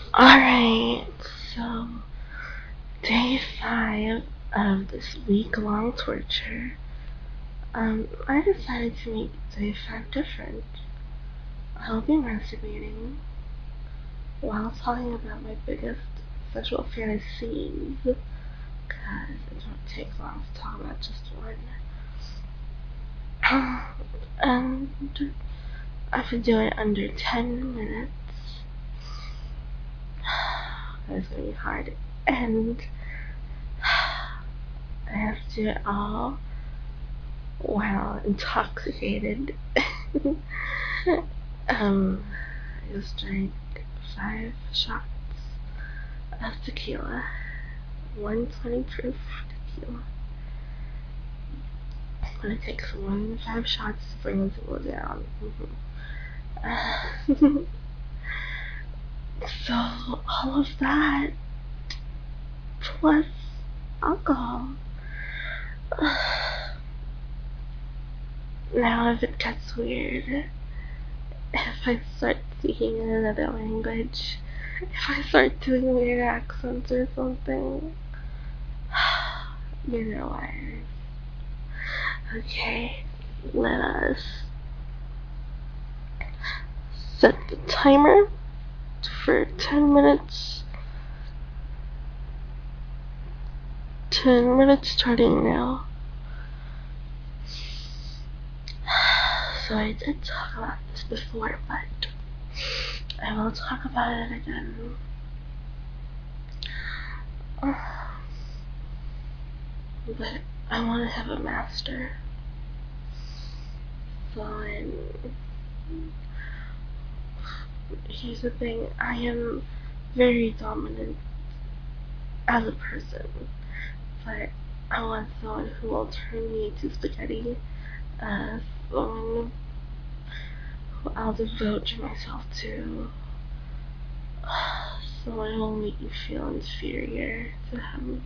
Alright, so day 5 of this week-long torture. I decided to make day 5 different. I'll be masturbating while talking about my biggest sexual fantasies, because it won't take long to talk about just one. And I could do it under 10 minutes. That's gonna be hard. And I have to do it all while intoxicated. I just drank 5 shots of tequila, 120 proof tequila. But it takes more than 5 shots to bring the tequila down. So all of that plus alcohol. Now if it gets weird, if I start speaking in another language, if I start doing weird accents or something, you know why. Okay, let us set the timer for 10 minutes. 10 minutes starting now. So I did talk about this before, but I will talk about it again. But I want to have a master. So here's the thing, I am very dominant as a person, but I want someone who will turn me into spaghetti, someone who I'll devote myself to, someone who will make me feel inferior to him.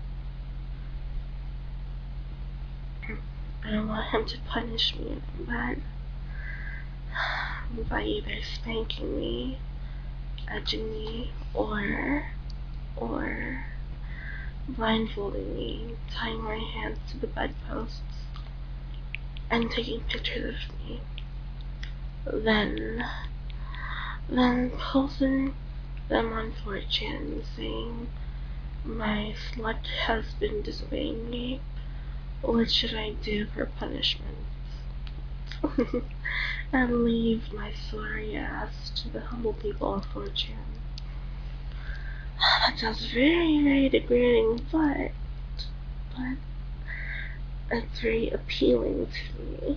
I don't want him to punish me by either spanking me, edging me, or blindfolding me, tying my hands to the bedposts, and taking pictures of me. Then posting them on 4chan saying, "My slut has been disobeying me. What should I do for punishment?" And leave my sorry ass to the humble people of 4chan. That sounds very, very degrading, but it's very appealing to me.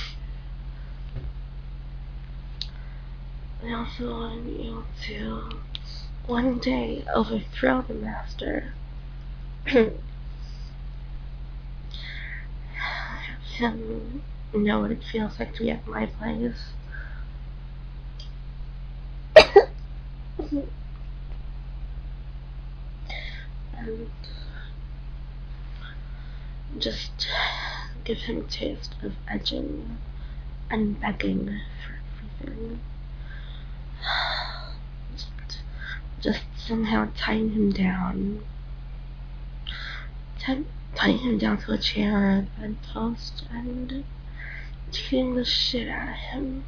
I also want to be able to one day overthrow the master. Have him know what it feels like to be at my place. And just give him a taste of edging and begging for everything. Just somehow tying him down. Tying him down to a chair or a bedpost and beating the shit out of him.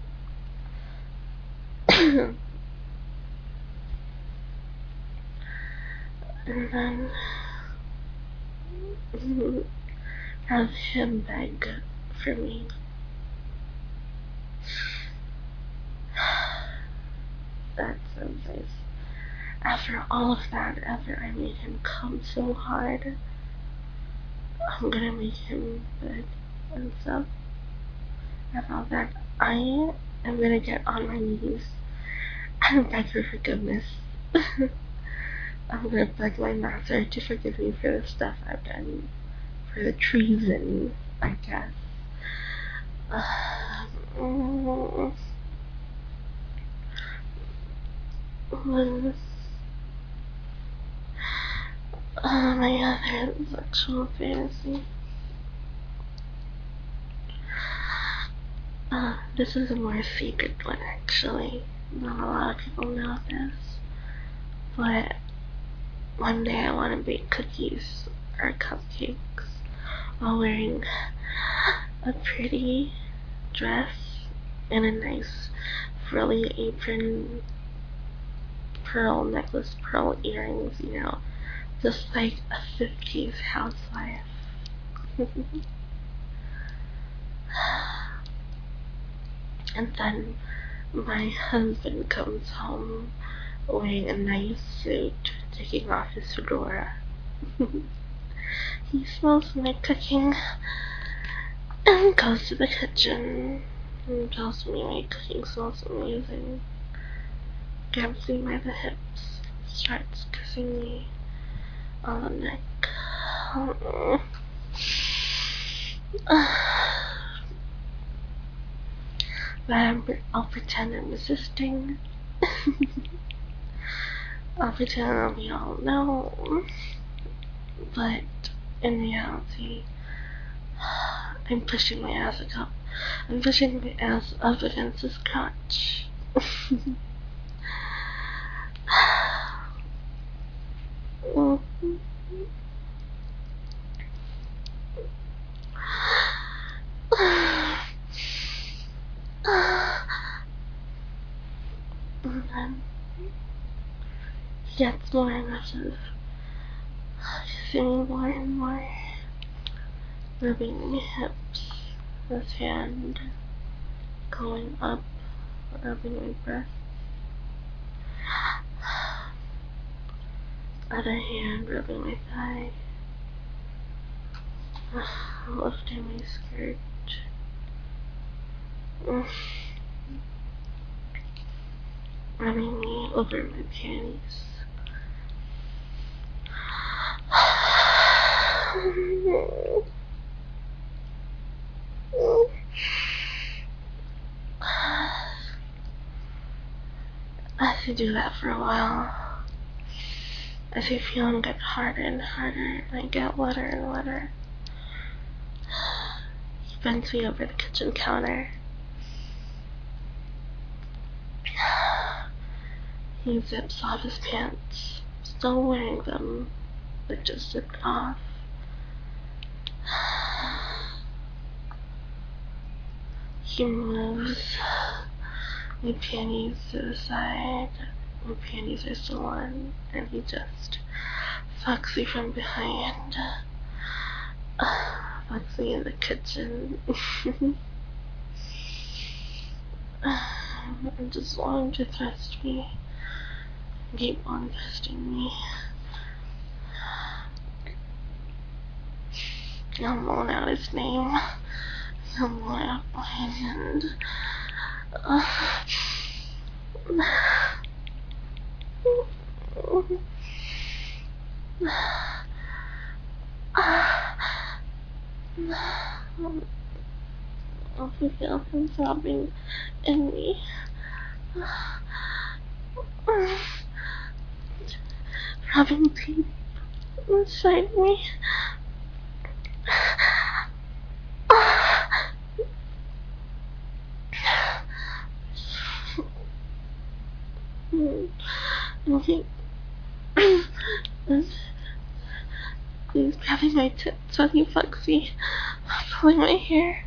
And then have him beg for me. That sounds nice. After all of that, after I made him come so hard, I'm gonna make him beg and stuff. After all that, I am gonna get on my knees and beg for forgiveness. I'm gonna beg my master to forgive me for the stuff I've done, for the treason, I guess. My other sexual fantasy. This is a more secret one, actually. Not a lot of people know this. But one day I want to bake cookies or cupcakes while wearing a pretty dress and a nice frilly apron, pearl necklace, pearl earrings, just like a 50s housewife. And then my husband comes home wearing a nice suit, taking off his fedora. He smells my cooking and goes to the kitchen and tells me my cooking smells amazing. Grabs me by the hips, starts kissing me on the neck. But I'll pretend I'm resisting. I'll pretend we all know. But in reality, I'm pushing my ass up. I'm pushing my ass up against his crotch. And then he gets more aggressive, kissing me more and more, rubbing my hips, his hand going up, rubbing my breast, other hand rubbing my thigh, lifting my skirt, rubbing me over my panties. As you do that for a while, as your feeling gets harder and harder, and I get wetter and wetter, he bends me over the kitchen counter. He zips off his pants, still wearing them, but just zipped off. He moves my panties to the side. My panties are still on, and he just fucks me from behind. Fucks me in the kitchen. And just wanting to thrust me. Keep on thrusting me. I'll moan out his name. I'll moan out my hand. I'll feel him sobbing in me. Rubbing deep inside me. He's grabbing my tits while he fucks me, pulling my hair.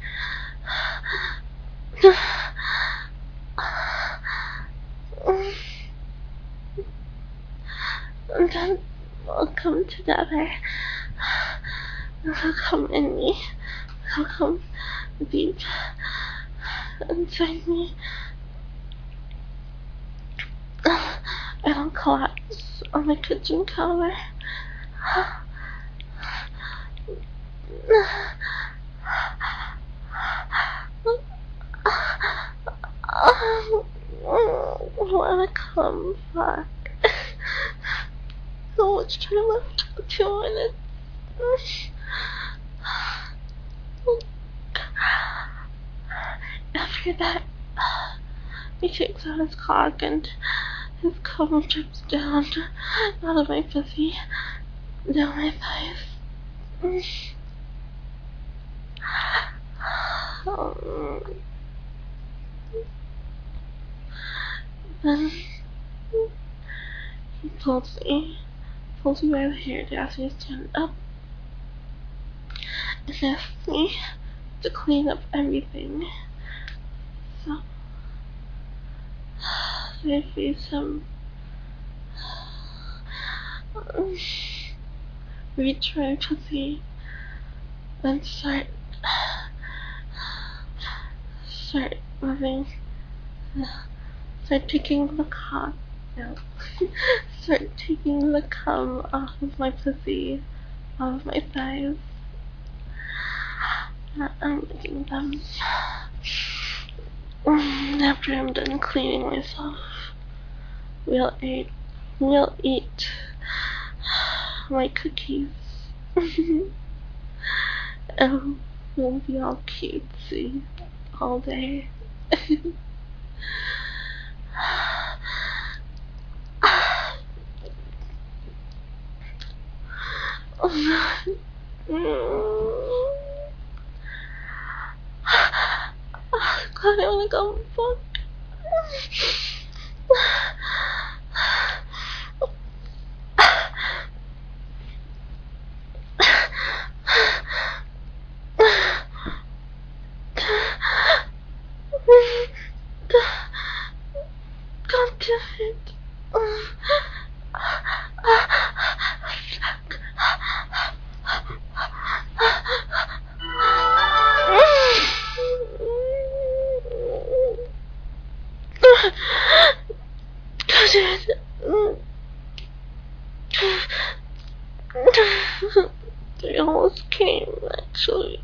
And then we'll come together. He'll come in me. He'll come deep inside me. And I'll collapse on the kitchen counter. Wanna come back? So much time left. 2 minutes. After that, he takes out his cock and his cum drips down out of my pussy, down my thighs. Then He pulls me by the hair to ask me to stand up and asked me to clean up everything. So I face him, reach for my pussy, and start moving, start taking the cock out, start taking the cum off of my pussy, off of my thighs. I'm licking them. After I'm done cleaning myself, we'll eat my cookies. And we'll be all cutesy all day. God, I wanna go fuck. God damn it. They almost came, actually.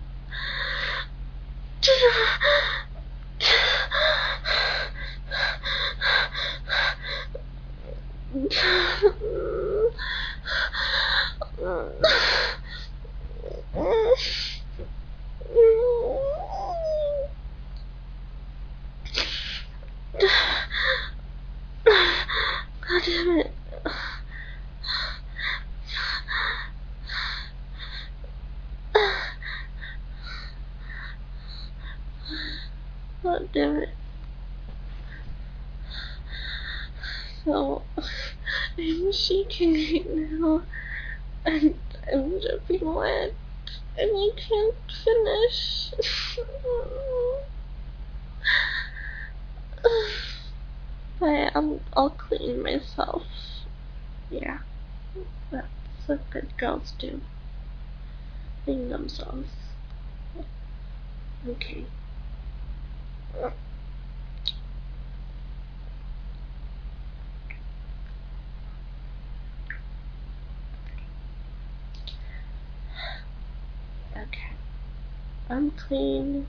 God damn it. God damn it. So, I'm shaking right now, and I'm dripping wet, and I can't finish. But I'll clean myself. Yeah, that's what good girls do. Clean themselves. Okay. Okay. I'm clean.